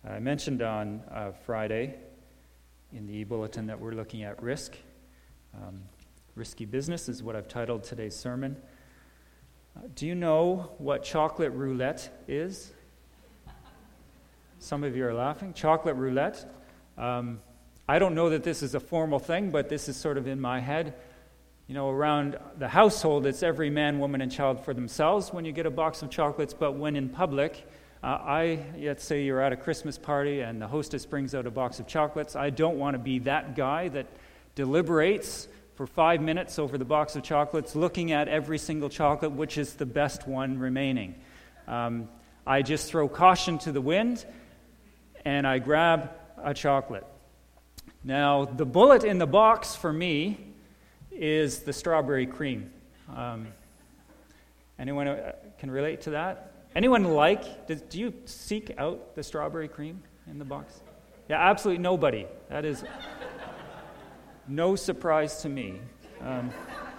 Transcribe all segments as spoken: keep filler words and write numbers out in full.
I mentioned on uh, Friday in the bulletin that we're looking at risk. Um, risky business is what I've titled today's sermon. Uh, do you know what chocolate roulette is? Some of you are laughing. Chocolate roulette. Um, I don't know that this is a formal thing, but this is sort of in my head. You know, around the household, it's every man, woman, and child for themselves when you get a box of chocolates, but when in public, uh, I, let's say you're at a Christmas party and the hostess brings out a box of chocolates. I don't want to be that guy that deliberates for five minutes over the box of chocolates, looking at every single chocolate, which is the best one remaining. Um, I just throw caution to the wind, and I grab a chocolate. Now, the bullet in the box for me is the strawberry cream. Um, anyone uh, can relate to that? Anyone like, does, do you seek out the strawberry cream in the box? Yeah, absolutely nobody. That is no surprise to me. Um,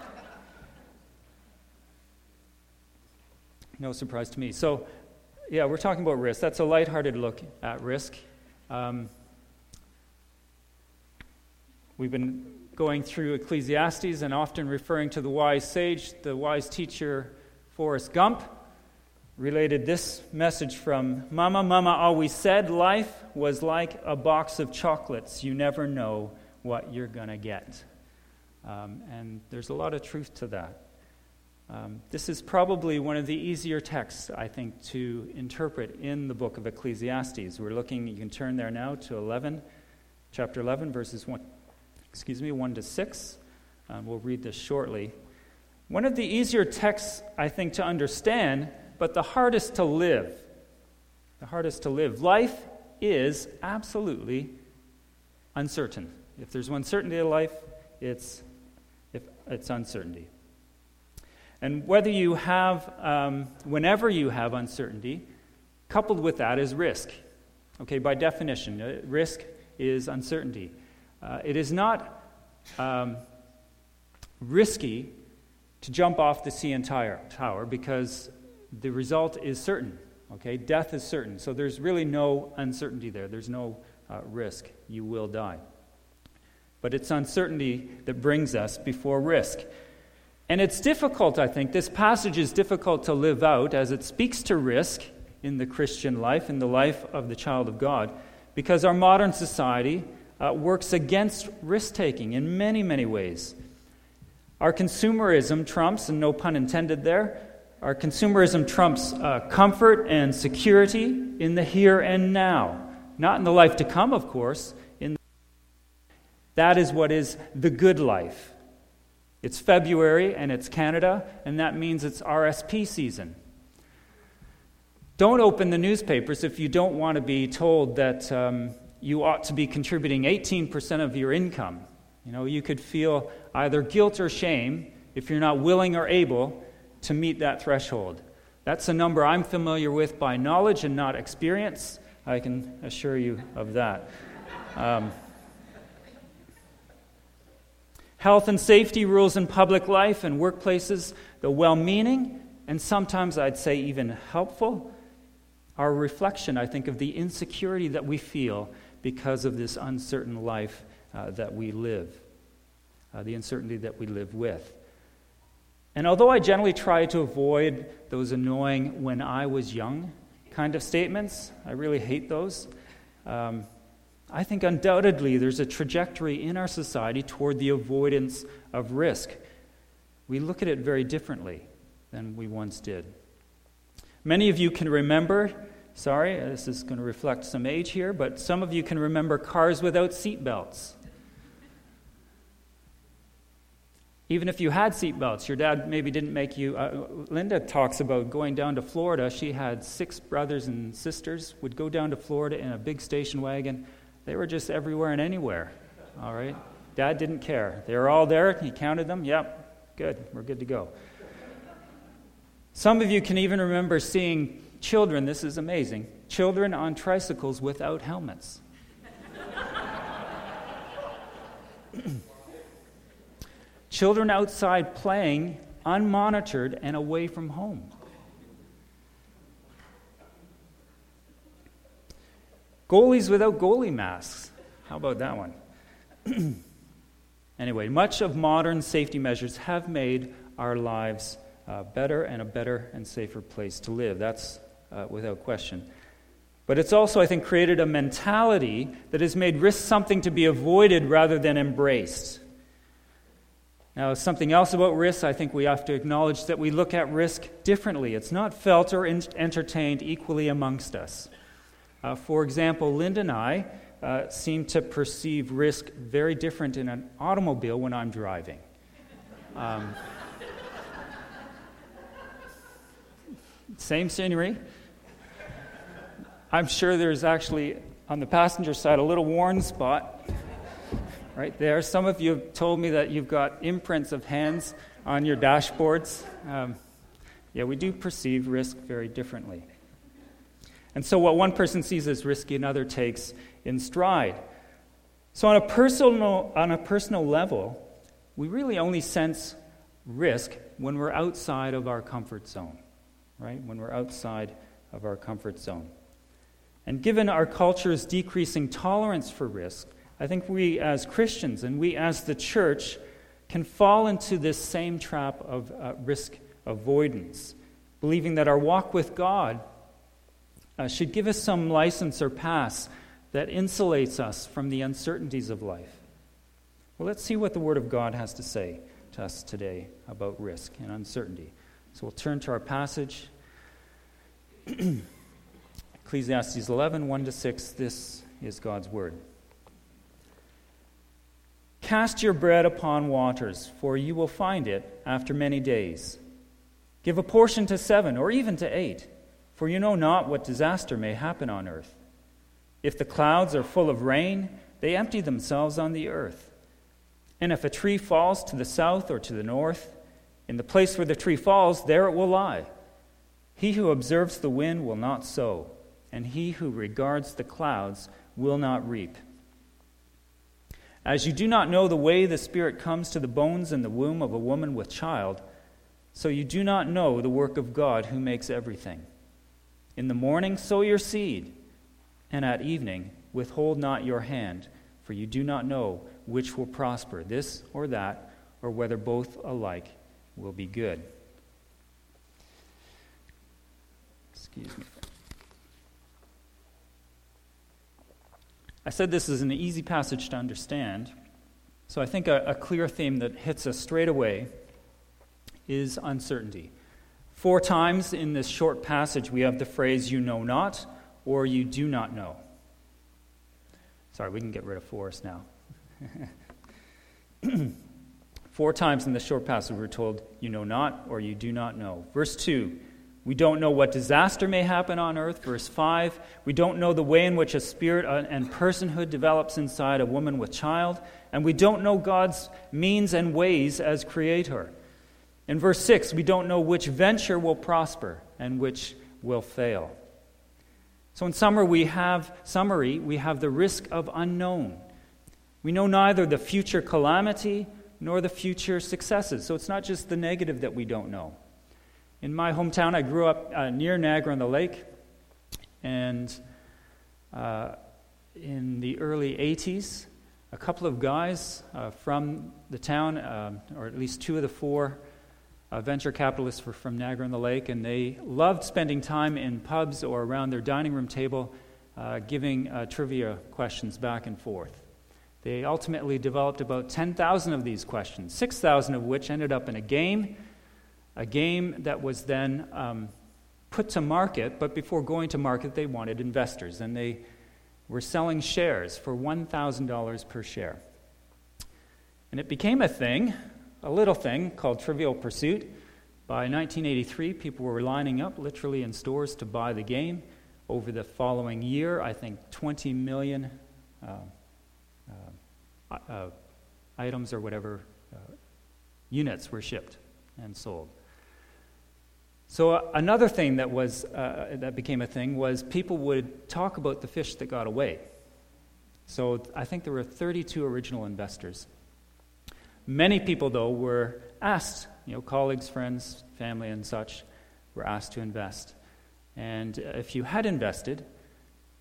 no surprise to me. So, yeah, we're talking about risk. That's a lighthearted look at risk. Um, we've been going through Ecclesiastes and often referring to the wise sage. The wise teacher, Forrest Gump, related this message from Mama. Mama always said life was like a box of chocolates. You never know what you're going to get. Um, and there's a lot of truth to that. Um, this is probably one of the easier texts, I think, to interpret in the book of Ecclesiastes. We're looking, you can turn there now to eleven, chapter eleven, verses one, excuse me, one to six. Um, we'll read this shortly. One of the easier texts, I think, to understand, but the hardest to live. The hardest to live. Life is absolutely uncertain. If there's one certainty in life, it's if it's uncertainty. And whether you have, um, whenever you have uncertainty, coupled with that is risk. Okay, by definition, uh, risk is uncertainty. Uh, it is not um, risky to jump off the C N Tower because the result is certain. Okay, death is certain. So there's really no uncertainty there. There's no uh, risk. You will die. But it's uncertainty that brings us before risk. And it's difficult, I think. This passage is difficult to live out as it speaks to risk in the Christian life, in the life of the child of God, because our modern society uh, works against risk-taking in many, many ways. Our consumerism trumps, and no pun intended there, our consumerism trumps uh, comfort and security in the here and now. Not in the life to come, of course. In the... That is what is the good life. It's February, and it's Canada, and that means it's R S P season. Don't open the newspapers if you don't want to be told that um, you ought to be contributing eighteen percent of your income. You know, you could feel either guilt or shame if you're not willing or able to meet that threshold. That's a number I'm familiar with by knowledge and not experience. I can assure you of that. Um, health and safety rules in public life and workplaces, though well-meaning, and sometimes I'd say even helpful, are a reflection, I think, of the insecurity that we feel because of this uncertain life uh, that we live, uh, the uncertainty that we live with. And although I generally try to avoid those annoying "when I was young" kind of statements, I really hate those, um, I think undoubtedly there's a trajectory in our society toward the avoidance of risk. We look at it very differently than we once did. Many of you can remember, sorry, this is going to reflect some age here, but some of you can remember cars without seat belts. Even if you had seat belts, your dad maybe didn't make you... Uh, Linda talks about going down to Florida. She had six brothers and sisters, would go down to Florida in a big station wagon. They were just everywhere and anywhere, all right? Dad didn't care. They were all there. He counted them. Yep, good. We're good to go. Some of you can even remember seeing children, this is amazing, children on tricycles without helmets. Children outside playing, unmonitored and away from home. Goalies without goalie masks. How about that one? Anyway, much of modern safety measures have made our lives uh, better and a better and safer place to live. That's uh, without question. But it's also, I think, created a mentality that has made risk something to be avoided rather than embraced. Now, something else about risk, I think we have to acknowledge that we look at risk differently. It's not felt or in- entertained equally amongst us. Uh, for example, Linda and I uh, seem to perceive risk very different in an automobile when I'm driving. Um, same scenery. I'm sure there's actually, on the passenger side, a little worn spot right there. Some of you have told me that you've got imprints of hands on your dashboards. Um, yeah, we do perceive risk very differently. And so what one person sees as risky, another takes in stride. So on a personal, on a personal level, we really only sense risk when we're outside of our comfort zone, right? When we're outside of our comfort zone. And given our culture's decreasing tolerance for risk, I think we as Christians and we as the church can fall into this same trap of uh, risk avoidance, believing that our walk with God uh, should give us some license or pass that insulates us from the uncertainties of life. Well, let's see what the Word of God has to say to us today about risk and uncertainty. So we'll turn to our passage. Ecclesiastes eleven, one to six, this is God's Word. Cast your bread upon waters, for you will find it after many days. Give a portion to seven, or even to eight, for you know not what disaster may happen on earth. If the clouds are full of rain, they empty themselves on the earth. And if a tree falls to the south or to the north, in the place where the tree falls, there it will lie. He who observes the wind will not sow, and he who regards the clouds will not reap. As you do not know the way the Spirit comes to the bones in the womb of a woman with child, so you do not know the work of God who makes everything. In the morning sow your seed, and at evening withhold not your hand, for you do not know which will prosper, this or that, or whether both alike will be good. Excuse me. I said this is an easy passage to understand, so I think a, a clear theme that hits us straight away is uncertainty. Four times in this short passage we have the phrase, you know not, or you do not know. Sorry, we can get rid of forest now. Four times in this short passage we're told, you know not, or you do not know. Verse two, we don't know what disaster may happen on earth. Verse five, we don't know the way in which a spirit and personhood develops inside a woman with child, and we don't know God's means and ways as creator. In verse six, we don't know which venture will prosper and which will fail. So in summary, we have summary, we have the risk of unknown. We know neither the future calamity nor the future successes. So it's not just the negative that we don't know. In my hometown, I grew up uh, near Niagara-on-the-Lake, and uh, in the early eighties, a couple of guys uh, from the town, uh, or at least two of the four uh, venture capitalists were from Niagara-on-the-Lake, and they loved spending time in pubs or around their dining room table uh, giving uh, trivia questions back and forth. They ultimately developed about ten thousand of these questions, six thousand of which ended up in a game, a game that was then um, put to market, but before going to market, they wanted investors, and they were selling shares for one thousand dollars per share. And it became a thing, a little thing, called Trivial Pursuit. By nineteen eighty-three, people were lining up literally in stores to buy the game. Over the following year, I think twenty million uh, uh, uh, items or whatever uh, units were shipped and sold. So uh, another thing that was uh, that became a thing was people would talk about the fish that got away. So I think there were thirty-two original investors. Many people, though, were asked, you know, colleagues, friends, family, and such, were asked to invest. And if you had invested,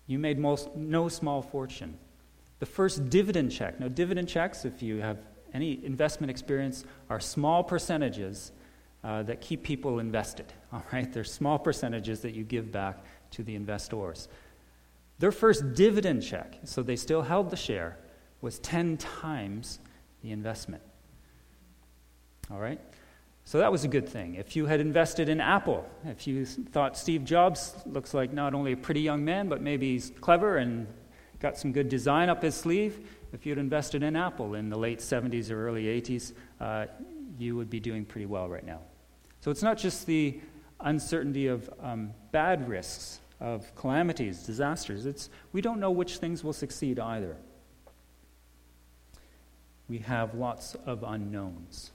you made most, no small fortune. The first dividend check. Now, dividend checks, if you have any investment experience, are small percentages uh, that keep people invested. All right, they're small percentages that you give back to the investors. Their first dividend check, so they still held the share, was ten times the investment. All right? So that was a good thing. If you had invested in Apple, if you thought Steve Jobs looks like not only a pretty young man, but maybe he's clever and got some good design up his sleeve, if you'd invested in Apple in the late seventies or early eighties, uh, you would be doing pretty well right now. So it's not just the uncertainty of um, bad risks, of calamities, disasters. It's we don't know which things will succeed either. We have lots of unknowns.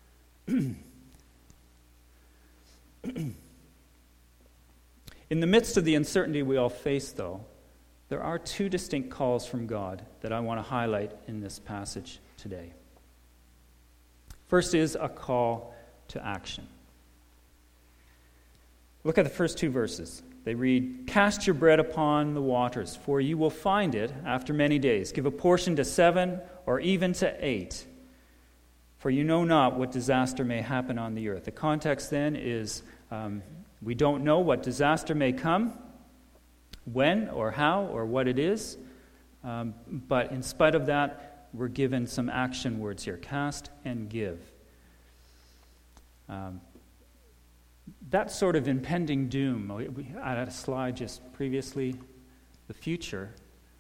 In the midst of the uncertainty we all face, though, there are two distinct calls from God that I want to highlight in this passage today. First is a call to action. Look at the first two verses. They read, "Cast your bread upon the waters, for you will find it after many days. Give a portion to seven or even to eight, for you know not what disaster may happen on the earth." The context then is um, we don't know what disaster may come, when or how or what it is, um, but in spite of that, we're given some action words here: cast and give. Um, that sort of impending doom, we had a slide just previously, the future,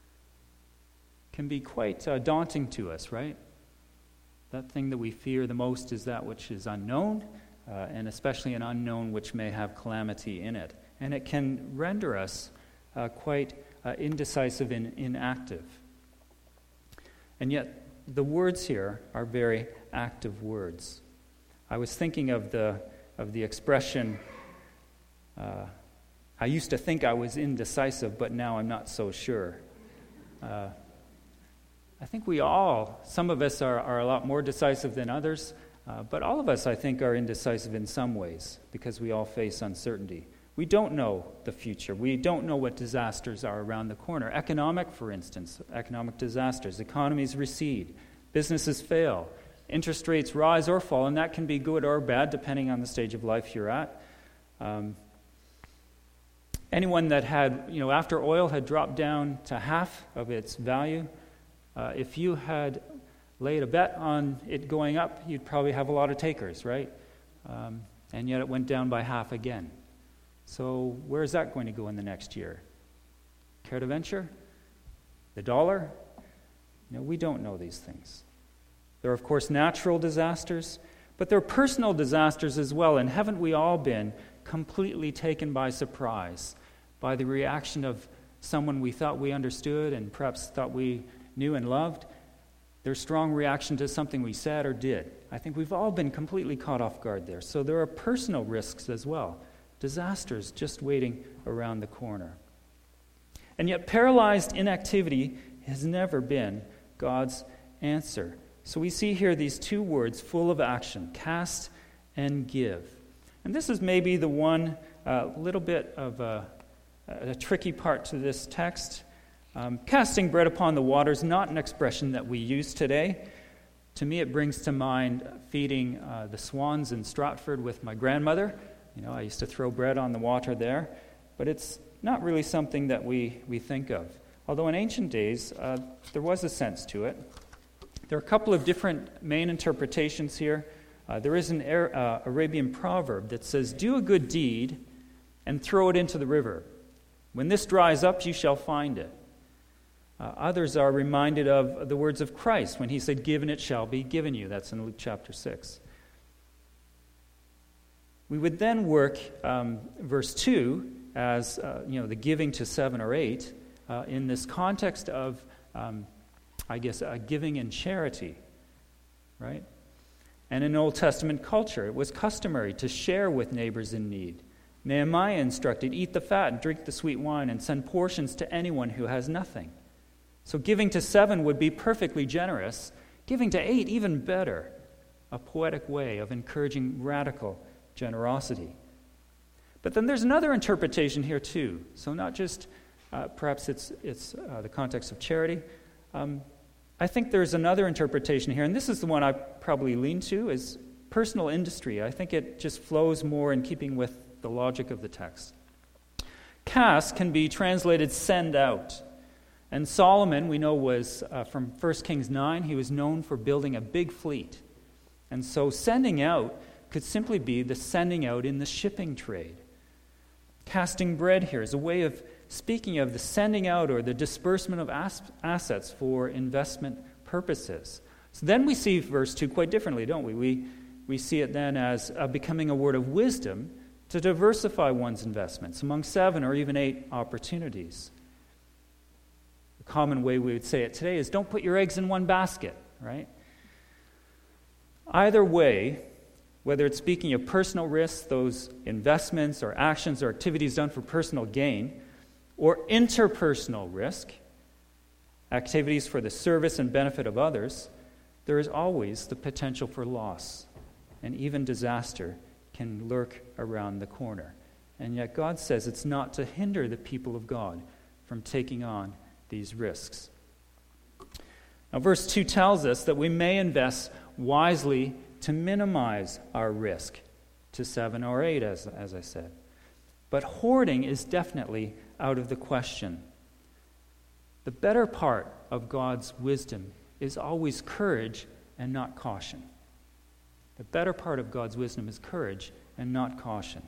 can be quite uh, daunting to us, right? That thing that we fear the most is that which is unknown, uh, and especially an unknown which may have calamity in it. And it can render us uh, quite uh, indecisive and inactive. And yet, the words here are very active words. I was thinking of the of the expression, uh, I used to think I was indecisive, but now I'm not so sure. Uh, I think we all, some of us are, are a lot more decisive than others, uh, but all of us, I think, are indecisive in some ways because we all face uncertainty. We don't know the future. We don't know what disasters are around the corner. Economic, for instance, economic disasters. Economies recede. Businesses fail. Interest rates rise or fall, and that can be good or bad depending on the stage of life you're at. Um, anyone that had, you know, after oil had dropped down to half of its value, uh, if you had laid a bet on it going up, you'd probably have a lot of takers, right? Um, and yet it went down by half again. So where is that going to go in the next year? Care to venture? The dollar? You know, we don't know these things. There are, of course, natural disasters, but there are personal disasters as well. And haven't we all been completely taken by surprise by the reaction of someone we thought we understood and perhaps thought we knew and loved? Their strong reaction to something we said or did. I think we've all been completely caught off guard there. So there are personal risks as well. Disasters just waiting around the corner. And yet paralyzed inactivity has never been God's answer. So we see here these two words full of action: cast and give. And this is maybe the one uh, little bit of a, a tricky part to this text. Um, casting bread upon the water is not an expression that we use today. To me, it brings to mind feeding uh, the swans in Stratford with my grandmother. You know, I used to throw bread on the water there, but it's not really something that we, we think of. Although in ancient days, uh, there was a sense to it. There are a couple of different main interpretations here. Uh, there is an uh, Arabian proverb that says, "Do a good deed and throw it into the river. When this dries up, you shall find it." Uh, others are reminded of the words of Christ when he said, "Give and it shall be given you." That's in Luke chapter six. We would then work um, verse two as uh, you know the giving to seven or eight uh, in this context of um, I guess, uh, giving in charity, right? And in Old Testament culture, it was customary to share with neighbors in need. Nehemiah instructed, "Eat the fat and drink the sweet wine and send portions to anyone who has nothing." So giving to seven would be perfectly generous. Giving to eight, even better. A poetic way of encouraging radical generosity. But then there's another interpretation here too. So not just Uh, perhaps it's, it's uh, the context of charity. Um, I think there's another interpretation here, and this is the one I probably lean to, is personal industry. I think it just flows more in keeping with the logic of the text. Cast can be translated send out. And Solomon, we know, was uh, from First Kings nine, he was known for building a big fleet. And so sending out could simply be the sending out in the shipping trade. Casting bread here is a way of speaking of the sending out or the disbursement of as- assets for investment purposes. So then we see verse two quite differently, don't we? We, we see it then as uh, becoming a word of wisdom to diversify one's investments among seven or even eight opportunities. The common way we would say it today is don't put your eggs in one basket, right? Either way, whether it's speaking of personal risks, those investments or actions or activities done for personal gain, or interpersonal risk, activities for the service and benefit of others, there is always the potential for loss, and even disaster can lurk around the corner. And yet God says it's not to hinder the people of God from taking on these risks. Now, verse two tells us that we may invest wisely to minimize our risk to seven or eight, as, as I said. But hoarding is definitely out of the question. The better part of God's wisdom is always courage and not caution. The better part of God's wisdom is courage and not caution.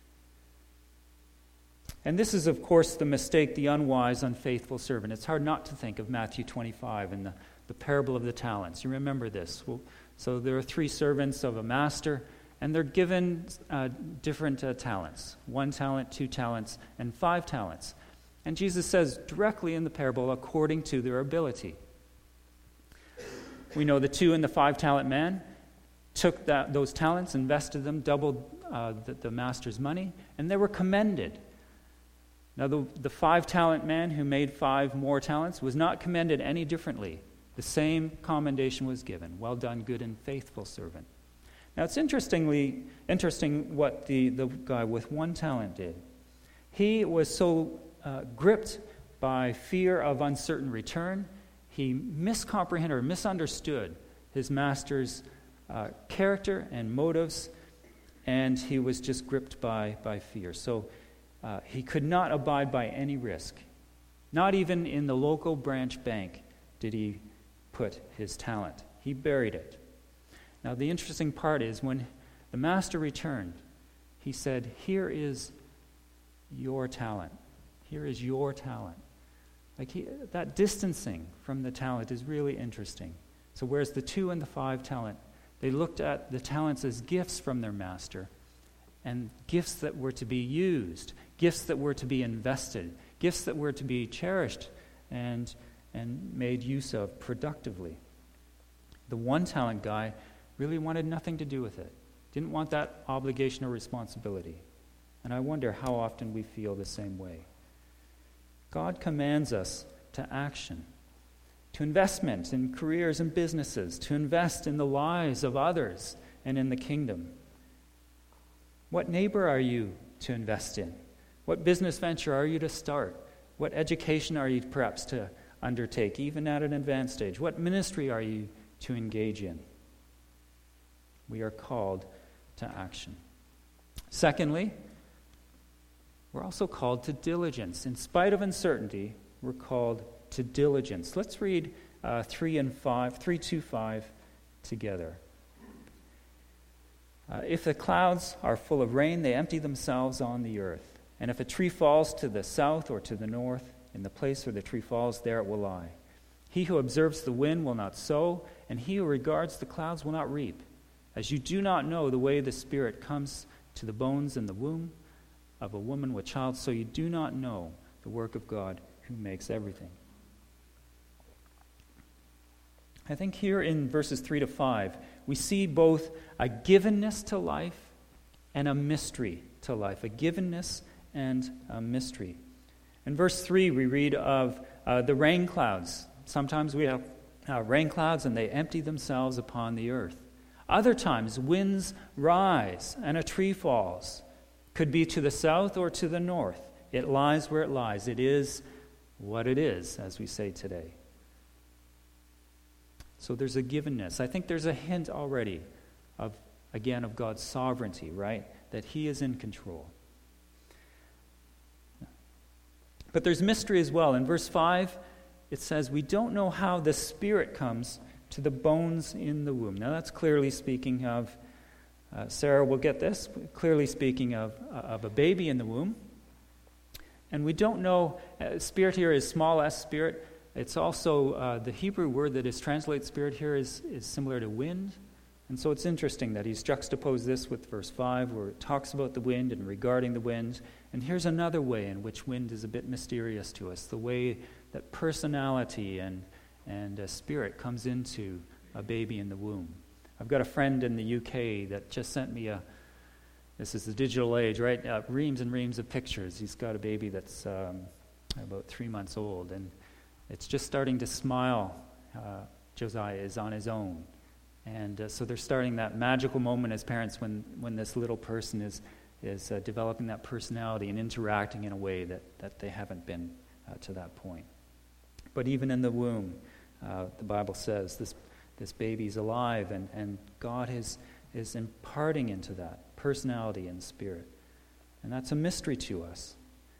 And this is, of course, the mistake, the unwise, unfaithful servant. It's hard not to think of Matthew twenty-five and the, the parable of the talents. You remember this. Well, so there are three servants of a master, and they're given uh, different uh, talents. One talent, two talents, and five talents. And Jesus says directly in the parable, according to their ability. We know the two and the five-talent man took that, those talents, invested them, doubled uh, the, the master's money, and they were commended. Now, the, the five-talent man who made five more talents was not commended any differently. The same commendation was given. Well done, good and faithful servant. Now, it's interestingly interesting what the, the guy with one talent did. He was so uh, gripped by fear of uncertain return, he miscomprehended or misunderstood his master's uh, character and motives, and he was just gripped by, by fear. So uh, he could not abide by any risk. Not even in the local branch bank did he put his talent. He buried it. Now, the interesting part is when the master returned, he said, here is your talent. Here is your talent. Like he, that distancing from the talent is really interesting. So whereas the two and the five talent, they looked at the talents as gifts from their master, and gifts that were to be used, gifts that were to be invested, gifts that were to be cherished and, and made use of productively. The one talent guy really wanted nothing to do with it. Didn't want that obligation or responsibility. And I wonder how often we feel the same way. God commands us to action, to investment in careers and businesses, to invest in the lives of others and in the kingdom. What neighbor are you to invest in? What business venture are you to start? What education are you perhaps to undertake, even at an advanced stage? What ministry are you to engage in? We are called to action. Secondly, we're also called to diligence. In spite of uncertainty, we're called to diligence. Let's read uh, three and five, three, two, five together. Uh, if the clouds are full of rain, they empty themselves on the earth. And if a tree falls to the south or to the north, in the place where the tree falls, there it will lie. He who observes the wind will not sow, and he who regards the clouds will not reap. As you do not know the way the Spirit comes to the bones in the womb of a woman with child, so you do not know the work of God who makes everything. I think here in verses three to five, we see both a givenness to life and a mystery to life. A givenness and a mystery. In verse three, we read of uh, the rain clouds. Sometimes we have uh, rain clouds and they empty themselves upon the earth. Other times, winds rise and a tree falls. Could be to the south or to the north. It lies where it lies. It is what it is, as we say today. So there's a givenness. I think there's a hint already of, again, of God's sovereignty, right? That he is in control. But there's mystery as well. In verse five, it says, we don't know how the Spirit comes to the bones in the womb. Now that's clearly speaking of, uh, Sarah will get this, clearly speaking of, uh, of a baby in the womb. And we don't know, uh, Spirit here is small s, Spirit. It's also, uh, the Hebrew word that is translated Spirit here is, is similar to wind. And so it's interesting that he's juxtaposed this with verse five, where it talks about the wind and regarding the wind. And here's another way in which wind is a bit mysterious to us, the way that personality and, and uh, spirit comes into a baby in the womb. I've got a friend in the U K that just sent me a, this is the digital age, right? Uh, reams and reams of pictures. He's got a baby that's um, about three months old, and it's just starting to smile. Uh, Josiah is on his own. And uh, so they're starting that magical moment as parents when, when this little person is is uh, developing that personality and interacting in a way that, that they haven't been uh, to that point. But even in the womb, uh, the Bible says this this baby's alive, and, and God is, is imparting into that personality and spirit. And that's a mystery to us.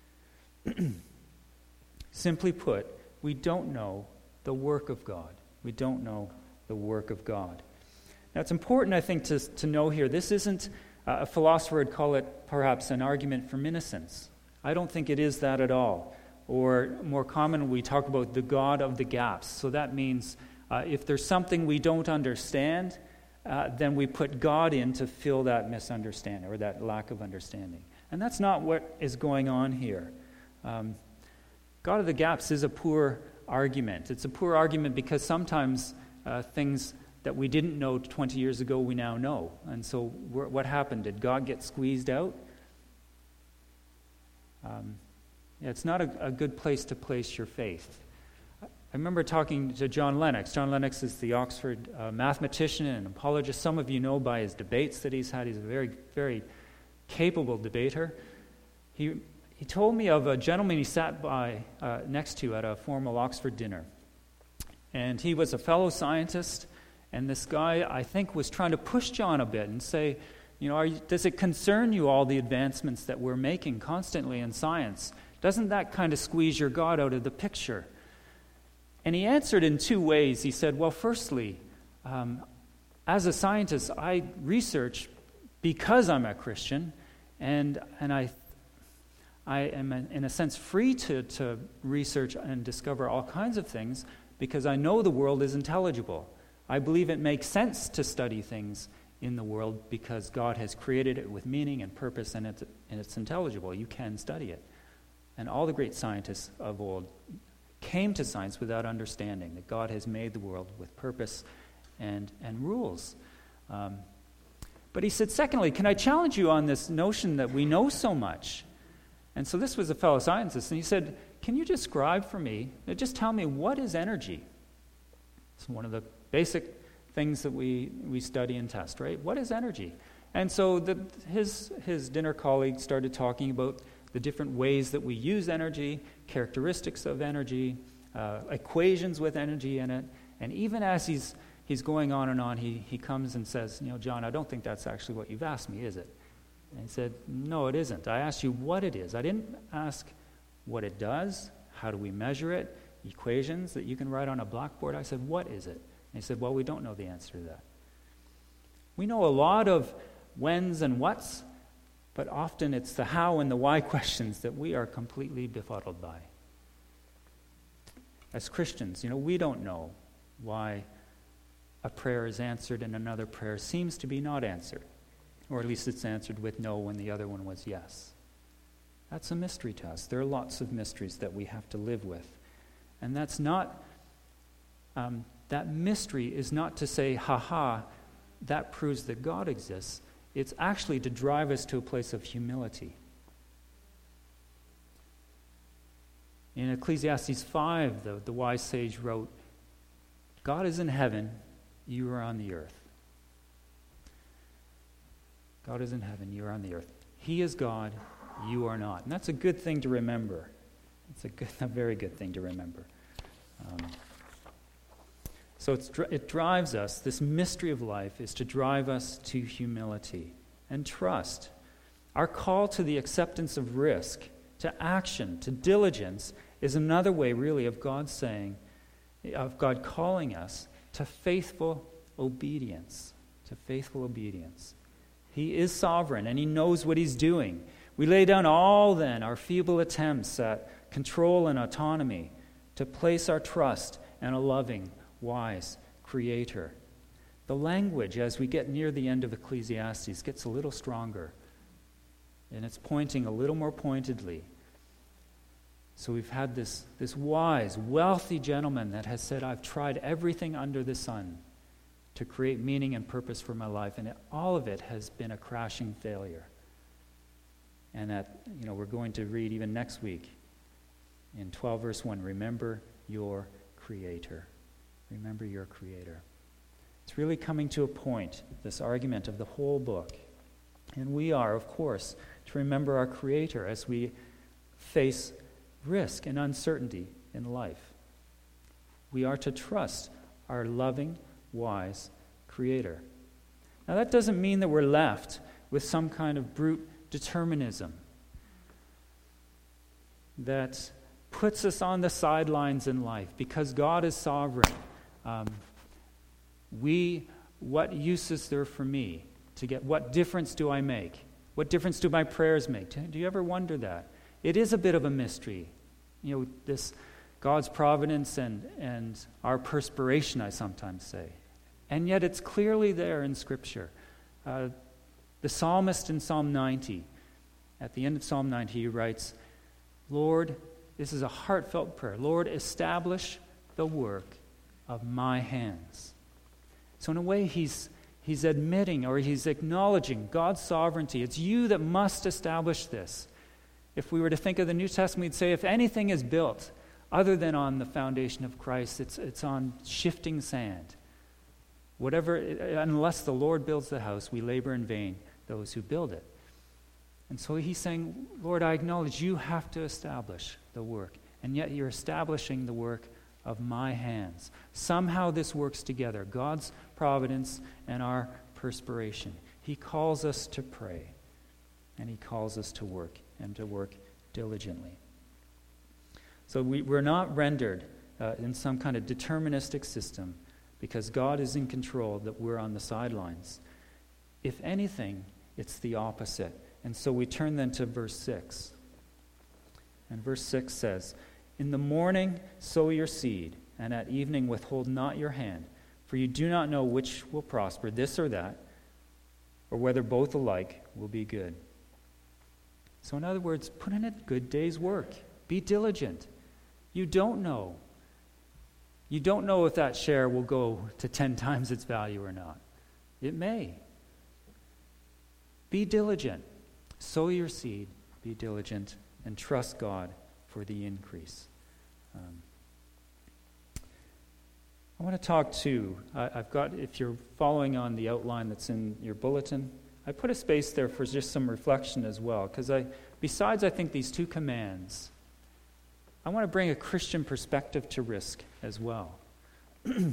Simply put, we don't know the work of God. We don't know the work of God. Now, it's important, I think, to, to know here, this isn't, uh, a philosopher would call it perhaps an argument from innocence. I don't think it is that at all. Or more commonly, we talk about the God of the gaps. So that means uh, if there's something we don't understand, uh, then we put God in to fill that misunderstanding or that lack of understanding. And that's not what is going on here. Um, God of the gaps is a poor argument. It's a poor argument because sometimes uh, things that we didn't know twenty years ago, we now know. And so what happened? Did God get squeezed out? Um, yeah, it's not a, a good place to place your faith. I remember talking to John Lennox. John Lennox is the Oxford uh, mathematician and apologist. Some of you know by his debates that he's had. He's a very, very capable debater. He he told me of a gentleman he sat by uh, next to at a formal Oxford dinner. And he was a fellow scientist. And this guy, I think, was trying to push John a bit and say, you know, are you, does it concern you all the advancements that we're making constantly in science? Doesn't that kind of squeeze your God out of the picture? And he answered in two ways. He said, well, firstly, um, as a scientist, I research because I'm a Christian, and and I I am, in a sense, free to, to research and discover all kinds of things because I know the world is intelligible. I believe it makes sense to study things in the world because God has created it with meaning and purpose, and it's, and it's intelligible. You can study it. And all the great scientists of old came to science without understanding that God has made the world with purpose and, and rules. Um, but he said, secondly, can I challenge you on this notion that we know so much? And so this was a fellow scientist, and he said, can you describe for me, just tell me, what is energy? It's one of the basic things that we, we study and test, right? What is energy? And so the, his his dinner colleague started talking about the different ways that we use energy, characteristics of energy, uh, equations with energy in it. And even as he's he's going on and on, he, he comes and says, you know, John, I don't think that's actually what you've asked me, is it? And he said, no, it isn't. I asked you what it is. I didn't ask what it does, how do we measure it, equations that you can write on a blackboard. I said, what is it? And he said, well, we don't know the answer to that. We know a lot of whens and whats, but often it's the how and the why questions that we are completely befuddled by. As Christians, you know, we don't know why a prayer is answered and another prayer seems to be not answered, or at least it's answered with no when the other one was yes. That's a mystery to us. There are lots of mysteries that we have to live with. And that's not... Um, That mystery is not to say, ha-ha, that proves that God exists. It's actually to drive us to a place of humility. In Ecclesiastes five, the, the wise sage wrote, God is in heaven, you are on the earth. God is in heaven, you are on the earth. He is God, you are not. And that's a good thing to remember. It's a, good, a very good thing to remember. Um, so it's, it drives us, this mystery of life is to drive us to humility and trust. Our call to the acceptance of risk, to action, to diligence, is another way, really, of God saying, of God calling us to faithful obedience, to faithful obedience. He is sovereign, and he knows what he's doing. We lay down all, then, our feeble attempts at control and autonomy to place our trust in a loving, wise Creator. The language, as we get near the end of Ecclesiastes, gets a little stronger, and it's pointing a little more pointedly. So we've had this, this wise, wealthy gentleman that has said, I've tried everything under the sun to create meaning and purpose for my life, and it, all of it has been a crashing failure. And that, you know, we're going to read even next week in twelve verse one, remember your Creator. Remember your Creator. It's really coming to a point, this argument of the whole book. And we are, of course, to remember our Creator as we face risk and uncertainty in life. We are to trust our loving, wise Creator. Now that doesn't mean that we're left with some kind of brute determinism that puts us on the sidelines in life because God is sovereign. Um, we, what use is there for me to get, what difference do I make? What difference do my prayers make? Do you ever wonder that? It is a bit of a mystery. You know, this God's providence and, and our perspiration, I sometimes say. And yet it's clearly there in Scripture. Uh, the psalmist in Psalm ninety, at the end of Psalm ninety, he writes, Lord, this is a heartfelt prayer, Lord, establish the work of my hands. So in a way, he's he's admitting or he's acknowledging God's sovereignty. It's you that must establish this. If we were to think of the New Testament, we'd say if anything is built other than on the foundation of Christ, it's it's on shifting sand. Whatever, unless the Lord builds the house, we labor in vain, those who build it. And so he's saying, Lord, I acknowledge you have to establish the work, and yet you're establishing the work of my hands. Somehow this works together, God's providence and our perspiration. He calls us to pray, and he calls us to work, and to work diligently. So we, we're not rendered uh, in some kind of deterministic system because God is in control, that we're on the sidelines. If anything, it's the opposite. And so we turn then to verse six. And verse six says, in the morning sow your seed, and at evening withhold not your hand, for you do not know which will prosper, this or that, or whether both alike will be good. So in other words, put in a good day's work. Be diligent. You don't know. You don't know if that share will go to ten times its value or not. It may. Be diligent. Sow your seed. Be diligent. And trust God for the increase. Um, I want to talk too. I, I've got, if you're following on the outline that's in your bulletin, I put a space there for just some reflection as well, because I, besides, I think, these two commands, I want to bring a Christian perspective to risk as well. And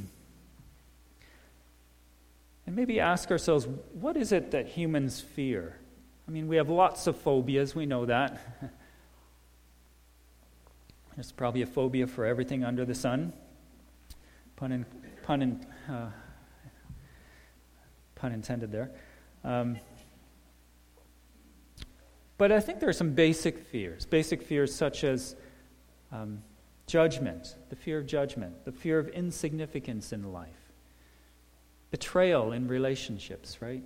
maybe ask ourselves, what is it that humans fear? I mean, we have lots of phobias, we know that. There's probably a phobia for everything under the sun. Pun, in, pun, in, uh, pun intended there. Um, but I think there are some basic fears. Basic fears such as um, judgment, the fear of judgment, the fear of insignificance in life, betrayal in relationships, right?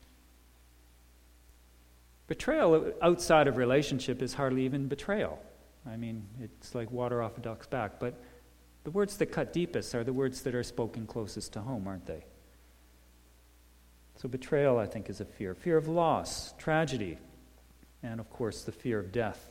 Betrayal outside of relationship is hardly even betrayal. I mean, it's like water off a duck's back. But the words that cut deepest are the words that are spoken closest to home, aren't they? So betrayal, I think, is a fear. Fear of loss, tragedy, and, of course, the fear of death.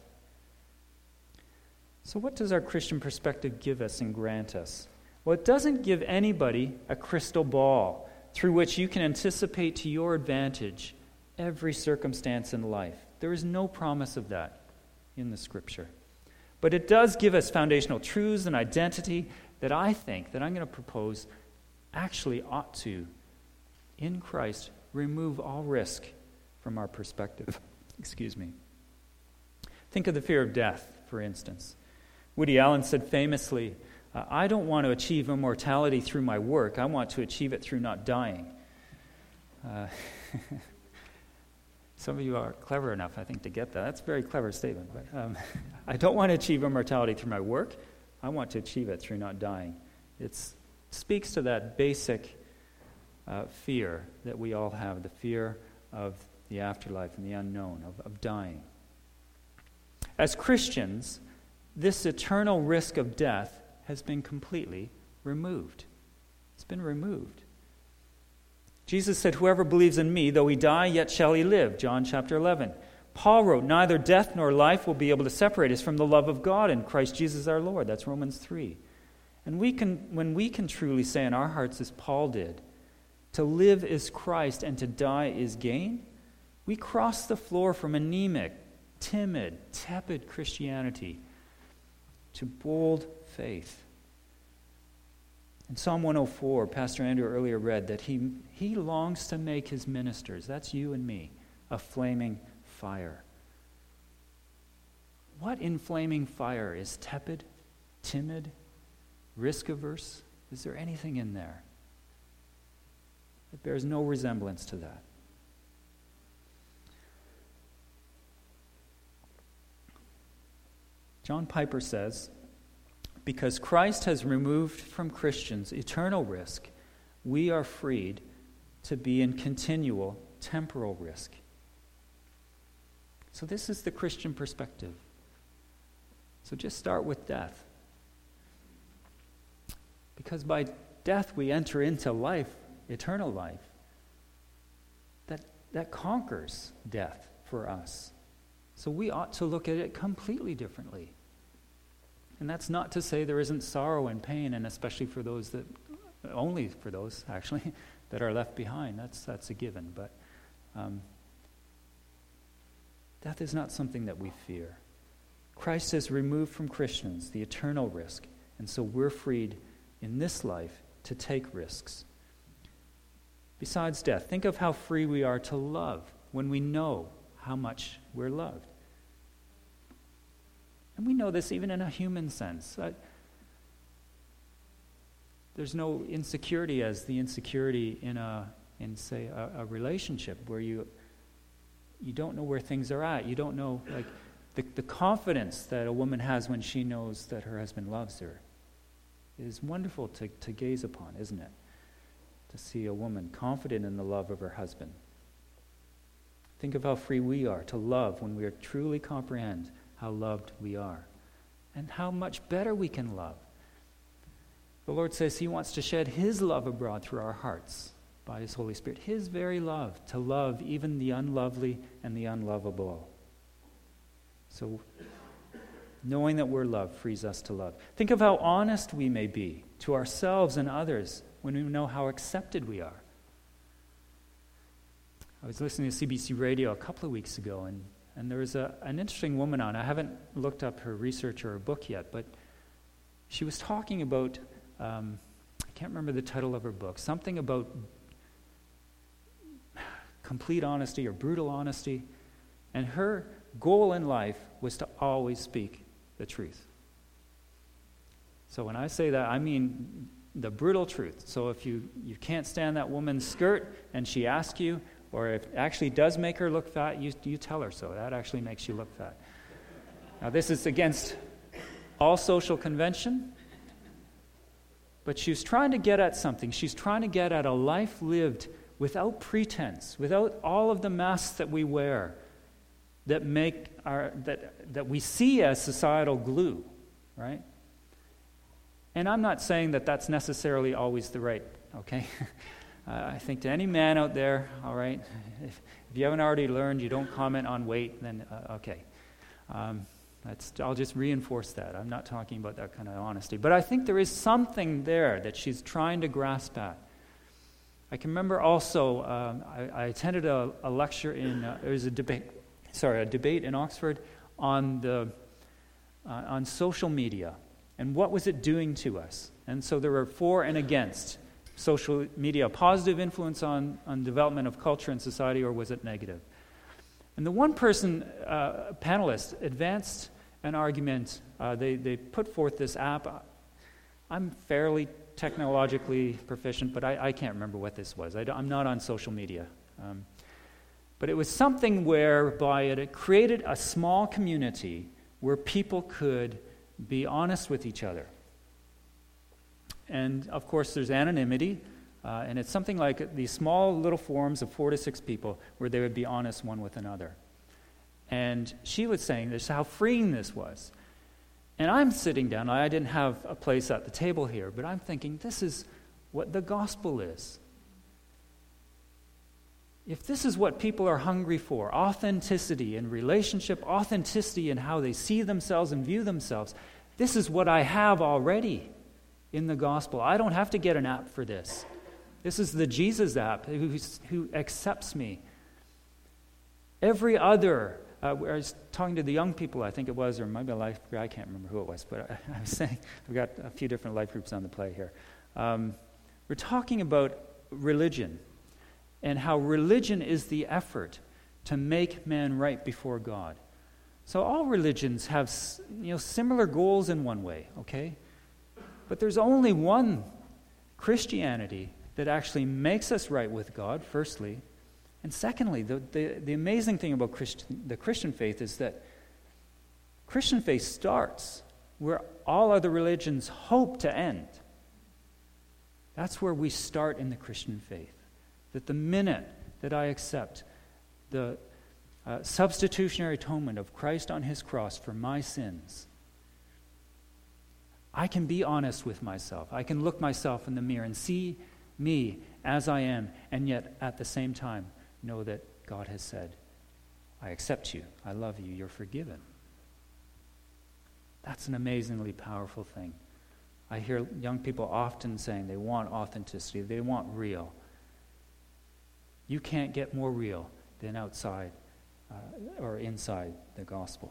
So what does our Christian perspective give us and grant us? Well, it doesn't give anybody a crystal ball through which you can anticipate to your advantage every circumstance in life. There is no promise of that in the Scripture. But it does give us foundational truths and identity that I think, that I'm going to propose, actually ought to, in Christ, remove all risk from our perspective. Excuse me. Think of the fear of death, for instance. Woody Allen said famously, uh, I don't want to achieve immortality through my work. I want to achieve it through not dying. Uh, some of you are clever enough, I think, to get that. That's a very clever statement. But um, I don't want to achieve immortality through my work. I want to achieve it through not dying. It speaks to that basic uh, fear that we all have, the fear of the afterlife and the unknown, of, of dying. As Christians, this eternal risk of death has been completely removed. It's been removed. Jesus said, whoever believes in me, though he die, yet shall he live. John chapter eleven. Paul wrote, neither death nor life will be able to separate us from the love of God in Christ Jesus our Lord. That's Romans three. And we can, when we can truly say in our hearts, as Paul did, to live is Christ and to die is gain, we cross the floor from anemic, timid, tepid Christianity to bold faith. In Psalm one oh four, Pastor Andrew earlier read that he, he longs to make his ministers, that's you and me, a flaming fire. What in flaming fire is tepid, timid, risk-averse? Is there anything in there? It bears no resemblance to that. John Piper says, because Christ has removed from Christians eternal risk, we are freed to be in continual temporal risk. So this is the Christian perspective. So just start with death. Because by death we enter into life, eternal life, that, that conquers death for us. So we ought to look at it completely differently. And that's not to say there isn't sorrow and pain, and especially for those that, only for those, actually, that are left behind. That's that's a given. But um, death is not something that we fear. Christ has removed from Christians the eternal risk, and so we're freed in this life to take risks. Besides death, think of how free we are to love when we know how much we're loved. And we know this even in a human sense. Uh, there's no insecurity as the insecurity in a, in say, a, a relationship where you you don't know where things are at. You don't know, like, the, the confidence that a woman has when she knows that her husband loves her is wonderful to, to gaze upon, isn't it? To see a woman confident in the love of her husband. Think of how free we are to love when we are truly comprehend how loved we are, and how much better we can love. The Lord says he wants to shed his love abroad through our hearts by his Holy Spirit, his very love, to love even the unlovely and the unlovable. So, knowing that we're loved frees us to love. Think of how honest we may be to ourselves and others when we know how accepted we are. I was listening to C B C Radio a couple of weeks ago, and And there was a, an interesting woman on. I haven't looked up her research or her book yet, but she was talking about, um, I can't remember the title of her book, something about complete honesty or brutal honesty. And her goal in life was to always speak the truth. So when I say that, I mean the brutal truth. So if you, you can't stand that woman's skirt and she asks you, or if it actually does make her look fat, you, you tell her so. That actually makes you look fat. Now, this is against all social convention, but she's trying to get at something. She's trying to get at a life lived without pretense, without all of the masks that we wear that make our that that we see as societal glue, right? And I'm not saying that that's necessarily always the right, okay? Uh, I think to any man out there, all right, if, if you haven't already learned you don't comment on weight, then uh, okay. Um, that's, I'll just reinforce that. I'm not talking about that kind of honesty. But I think there is something there that she's trying to grasp at. I can remember also, um, I, I attended a, a lecture in, uh, it was a debate, sorry, a debate in Oxford on the uh, on social media and what was it doing to us. And so there were for and against social media, positive influence on, on development of culture and society, or was it negative? And the one person, uh, panelist, advanced an argument. Uh, they, they put forth this app. I'm fairly technologically proficient, but I, I can't remember what this was. I I'm not on social media. Um, but it was something whereby it, it created a small community where people could be honest with each other. And, of course, there's anonymity, uh, and it's something like these small little forums of four to six people where they would be honest one with another. And she was saying this, how freeing this was. And I'm sitting down, I didn't have a place at the table here, but I'm thinking, this is what the gospel is. If this is what people are hungry for, authenticity in relationship, authenticity in how they see themselves and view themselves, this is what I have already in the gospel. I don't have to get an app for this. This is the Jesus app who, who accepts me. Every other, uh, I was talking to the young people, I think it was, or maybe a life group, I can't remember who it was, but I, I was saying, we've got a few different life groups on the play here. Um, we're talking about religion, and how religion is the effort to make man right before God. So all religions have, you know, similar goals in one way, okay? But there's only one Christianity that actually makes us right with God, firstly. And secondly, the, the, the amazing thing about Christian, the Christian faith is that Christian faith starts where all other religions hope to end. That's where we start in the Christian faith. That the minute that I accept the uh, substitutionary atonement of Christ on his cross for my sins, I can be honest with myself. I can look myself in the mirror and see me as I am, and yet at the same time know that God has said, I accept you, I love you, you're forgiven. That's an amazingly powerful thing. I hear young people often saying they want authenticity, they want real. You can't get more real than outside uh, or inside the gospel.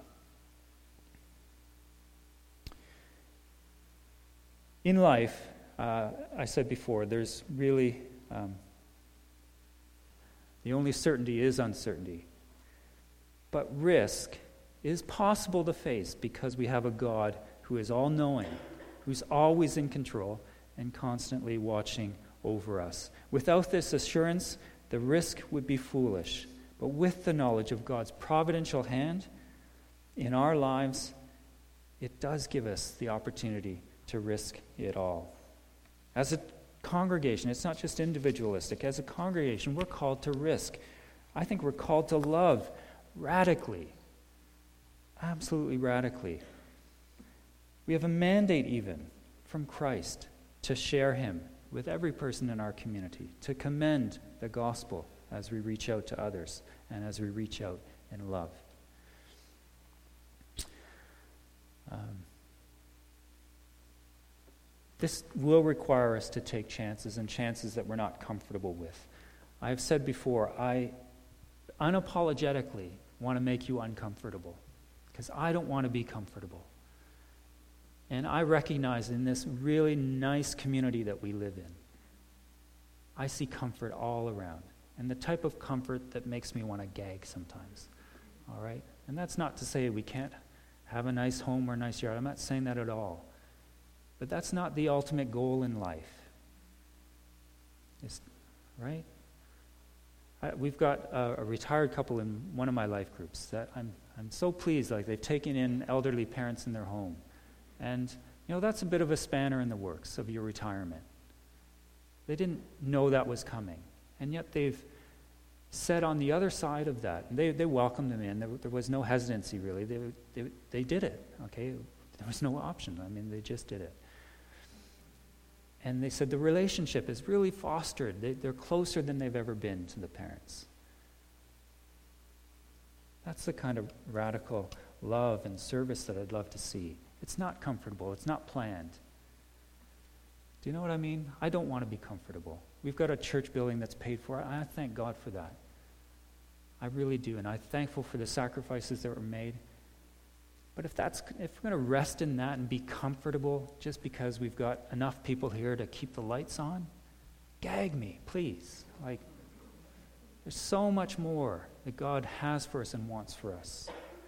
In life, uh, I said before, there's really, um, the only certainty is uncertainty. But risk is possible to face because we have a God who is all-knowing, who's always in control and constantly watching over us. Without this assurance, the risk would be foolish. But with the knowledge of God's providential hand in our lives, it does give us the opportunity to risk it all. As a congregation, it's not just individualistic. As a congregation, we're called to risk. I think we're called to love radically. Absolutely radically. We have a mandate even from Christ to share him with every person in our community, to commend the gospel as we reach out to others and as we reach out in love. Um, this will require us to take chances, and chances that we're not comfortable with. I've said before, I unapologetically want to make you uncomfortable because I don't want to be comfortable. And I recognize in this really nice community that we live in, I see comfort all around. And the type of comfort that makes me want to gag sometimes. All right? And that's not to say we can't have a nice home or a nice yard. I'm not saying that at all. But that's not the ultimate goal in life. It's, right? I, we've got a, a retired couple in one of my life groups that I'm I'm so pleased. Like they've taken in elderly parents in their home. And, you know, that's a bit of a spanner in the works of your retirement. They didn't know that was coming. And yet they've said on the other side of that, they they welcomed them in. There, there was no hesitancy, really. They, they they did it, okay? There was no option. I mean, they just did it. And they said the relationship is really fostered. They, they're closer than they've ever been to the parents. That's the kind of radical love and service that I'd love to see. It's not comfortable. It's not planned. Do you know what I mean? I don't want to be comfortable. We've got a church building that's paid for. I thank God for that. I really do. And I'm thankful for the sacrifices that were made. But if that's if we're going to rest in that and be comfortable just because we've got enough people here to keep the lights on, gag me, please. Like, there's so much more that God has for us and wants for us.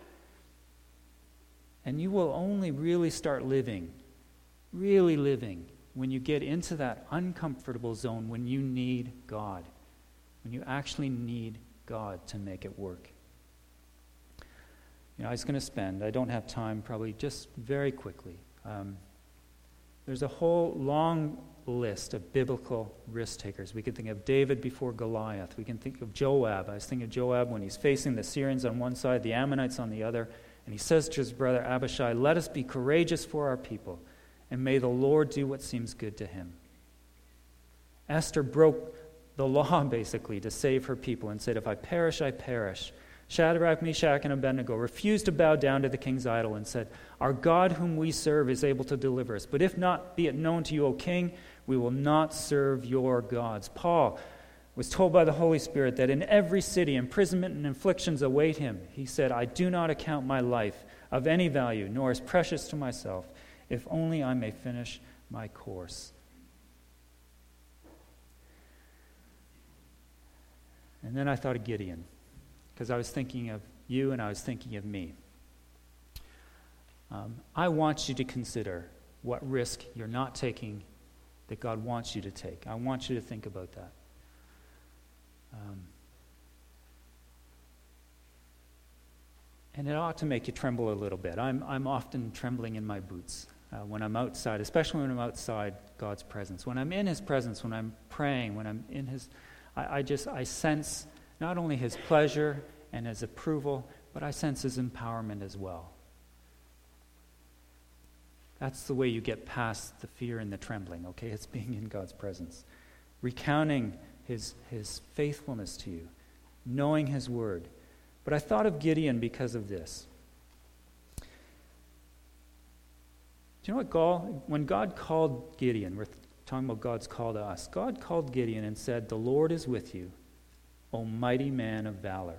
And you will only really start living, really living, when you get into that uncomfortable zone, when you need God, when you actually need God to make it work. You know, I was going to spend, I don't have time, probably just very quickly. Um, there's a whole long list of biblical risk takers. We can think of David before Goliath. We can think of Joab. I was thinking of Joab when he's facing the Syrians on one side, the Ammonites on the other, and he says to his brother Abishai, "Let us be courageous for our people, and may the Lord do what seems good to him." Esther broke the law, basically, to save her people and said, "If I perish, I perish." Shadrach, Meshach, and Abednego refused to bow down to the king's idol and said, "Our God whom we serve is able to deliver us. But if not, be it known to you, O king, we will not serve your gods." Paul was told by the Holy Spirit that in every city imprisonment and afflictions await him. He said, "I do not account my life of any value, nor as precious to myself, if only I may finish my course." And then I thought of Gideon, because I was thinking of you and I was thinking of me. Um, I want you to consider what risk you're not taking that God wants you to take. I want you to think about that. Um, and it ought to make you tremble a little bit. I'm, I'm often trembling in my boots uh, when I'm outside, especially when I'm outside God's presence. When I'm in His presence, when I'm praying, when I'm in His... I, I just, I sense not only His pleasure and His approval, but I sense His empowerment as well. That's the way you get past the fear and the trembling, okay? It's being in God's presence. Recounting His, His faithfulness to you. Knowing His word. But I thought of Gideon because of this. Do you know what God, when God called Gideon, we're talking about God's call to us. God called Gideon and said, "The Lord is with you, O mighty man of valor."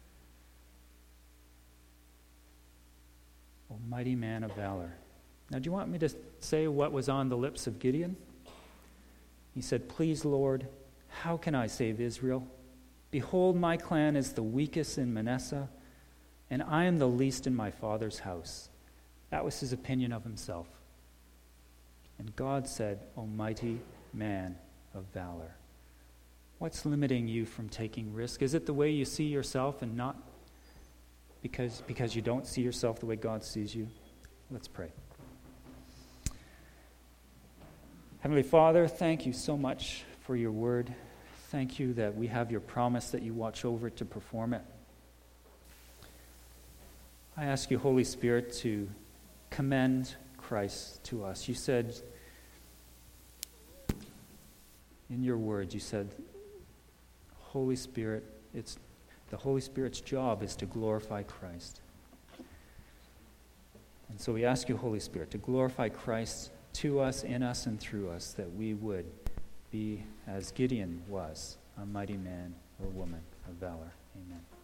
O mighty man of valor. Now, do you want me to say what was on the lips of Gideon? He said, "Please, Lord, how can I save Israel? Behold, my clan is the weakest in Manasseh, and I am the least in my father's house." That was his opinion of himself. And God said, "O mighty man of valor." What's limiting you from taking risk? Is it the way you see yourself and not because, because you don't see yourself the way God sees you? Let's pray. Heavenly Father, thank you so much for your word. Thank you that we have your promise that you watch over it to perform it. I ask you, Holy Spirit, to commend Christ to us. You said in your word, you said, Holy Spirit, it's the Holy Spirit's job is to glorify Christ. And so we ask you, Holy Spirit, to glorify Christ to us, in us, and through us, that we would be as Gideon was, a mighty man or woman of valor. Amen.